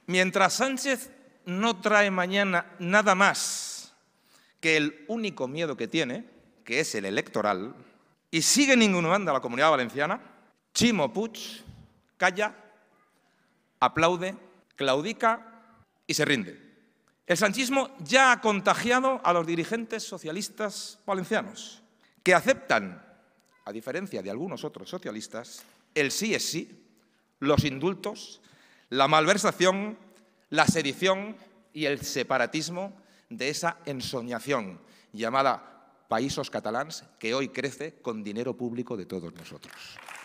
Mientras Sánchez no trae mañana nada más que el único miedo que tiene, que es el electoral, y sigue ninguneando a la Comunidad Valenciana, Ximo Puig calla, aplaude, claudica y se rinde. El sanchismo ya ha contagiado a los dirigentes socialistas valencianos, que aceptan, a diferencia de algunos otros socialistas, el sí es sí, los indultos, la malversación, la sedición y el separatismo de esa ensoñación llamada Països Catalans, que hoy crece con dinero público de todos nosotros.